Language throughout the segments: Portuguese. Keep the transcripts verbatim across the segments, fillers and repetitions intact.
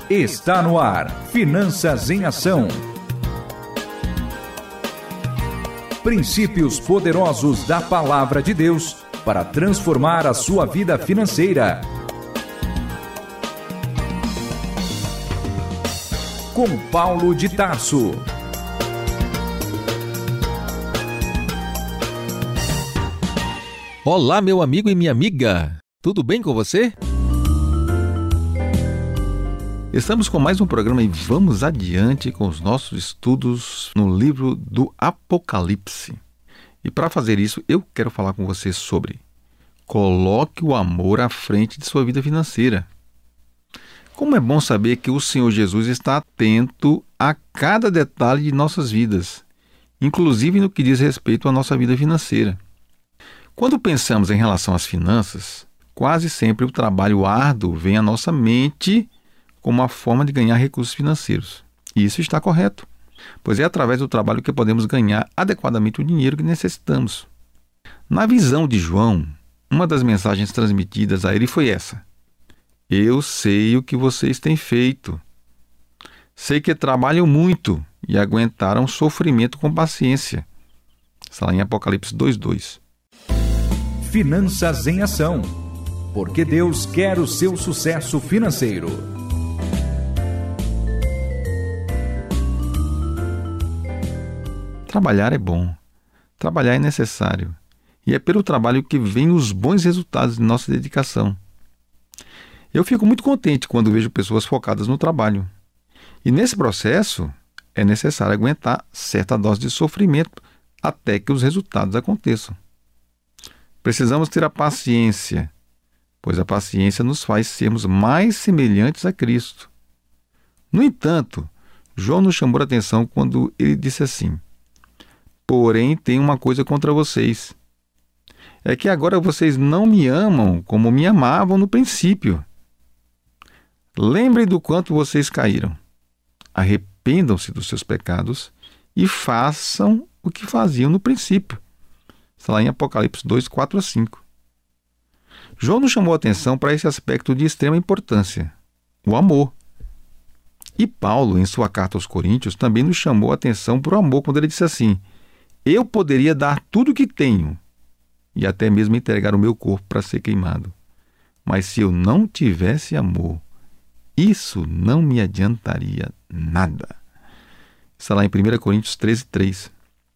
Está no ar, Finanças em Ação. Princípios poderosos da Palavra de Deus para transformar a sua vida financeira. Com Paulo de Tarso. Olá, meu amigo e minha amiga. Tudo bem com você? Estamos com mais um programa e vamos adiante com os nossos estudos no livro do Apocalipse. E para fazer isso, eu quero falar com você sobre coloque o amor à frente de sua vida financeira. Como é bom saber que o Senhor Jesus está atento a cada detalhe de nossas vidas, inclusive no que diz respeito à nossa vida financeira. Quando pensamos em relação às finanças, quase sempre o trabalho árduo vem à nossa mente como uma forma de ganhar recursos financeiros. E isso está correto, pois é através do trabalho que podemos ganhar adequadamente o dinheiro que necessitamos. Na visão de João, uma das mensagens transmitidas a ele foi essa: eu sei o que vocês têm feito. Sei que trabalham muito e aguentaram sofrimento com paciência. Está lá em Apocalipse dois, dois. Finanças em Ação. Porque Deus quer o seu sucesso financeiro. Trabalhar é bom. Trabalhar é necessário. E é pelo trabalho que vêm os bons resultados de nossa dedicação. Eu fico muito contente quando vejo pessoas focadas no trabalho. E nesse processo, é necessário aguentar certa dose de sofrimento até que os resultados aconteçam. Precisamos ter a paciência, pois a paciência nos faz sermos mais semelhantes a Cristo. No entanto, João nos chamou a atenção quando ele disse assim: porém, tem uma coisa contra vocês. É que agora vocês não me amam como me amavam no princípio. Lembrem do quanto vocês caíram. Arrependam-se dos seus pecados e façam o que faziam no princípio. Está lá em Apocalipse dois, quatro a cinco. João nos chamou a atenção para esse aspecto de extrema importância, o amor. E Paulo, em sua carta aos Coríntios, também nos chamou a atenção para o amor, quando ele disse assim: eu poderia dar tudo o que tenho e até mesmo entregar o meu corpo para ser queimado. Mas se eu não tivesse amor, isso não me adiantaria nada. Está lá em primeira Coríntios treze, três.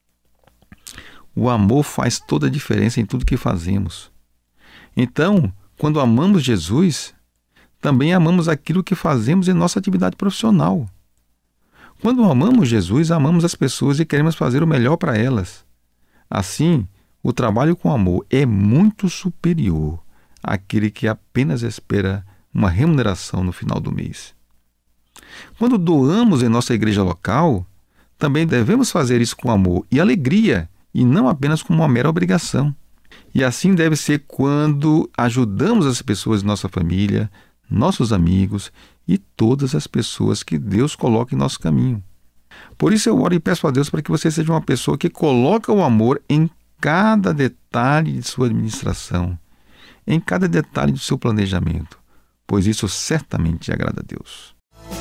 O amor faz toda a diferença em tudo que fazemos. Então, quando amamos Jesus, também amamos aquilo que fazemos em nossa atividade profissional. Quando amamos Jesus, amamos as pessoas e queremos fazer o melhor para elas. Assim, o trabalho com amor é muito superior àquele que apenas espera uma remuneração no final do mês. Quando doamos em nossa igreja local, também devemos fazer isso com amor e alegria, e não apenas como uma mera obrigação. E assim deve ser quando ajudamos as pessoas de nossa família, nossos amigos e todas as pessoas que Deus coloca em nosso caminho. Por isso eu oro e peço a Deus para que você seja uma pessoa que coloca o amor em cada detalhe de sua administração, em cada detalhe do seu planejamento, pois isso certamente agrada a Deus.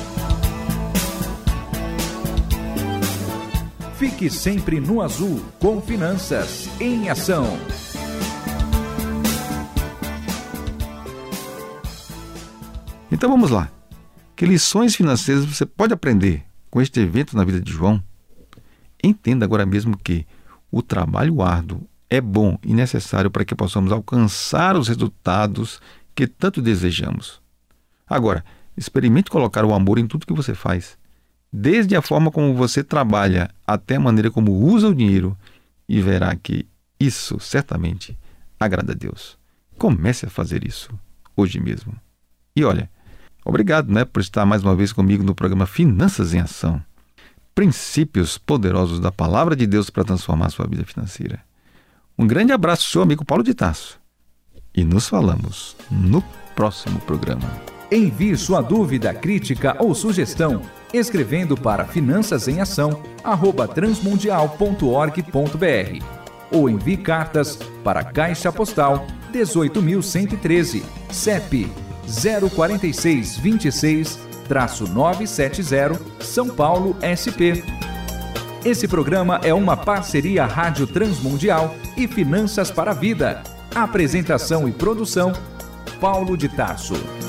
Fique sempre no azul com Finanças em Ação. Então vamos lá. Que lições financeiras você pode aprender com este evento na vida de João? Entenda agora mesmo que o trabalho árduo é bom e necessário para que possamos alcançar os resultados que tanto desejamos. Agora, experimente colocar o amor em tudo que você faz, desde a forma como você trabalha até a maneira como usa o dinheiro, e verá que isso certamente agrada a Deus. Comece a fazer isso hoje mesmo. E olha, obrigado, né, por estar mais uma vez comigo no programa Finanças em Ação. Princípios poderosos da Palavra de Deus para transformar a sua vida financeira. Um grande abraço, seu amigo Paulo de Tarso. E nos falamos no próximo programa. Envie sua dúvida, crítica ou sugestão escrevendo para finanças em ação arroba transmundial ponto org ponto br ou envie cartas para Caixa Postal dezoito mil cento e treze, C E P zero quatro seis, vinte e seis, novecentos e setenta, São Paulo, S P. Esse programa é uma parceria Rádio Transmundial e Finanças para a Vida. Apresentação e produção, Paulo de Tarso.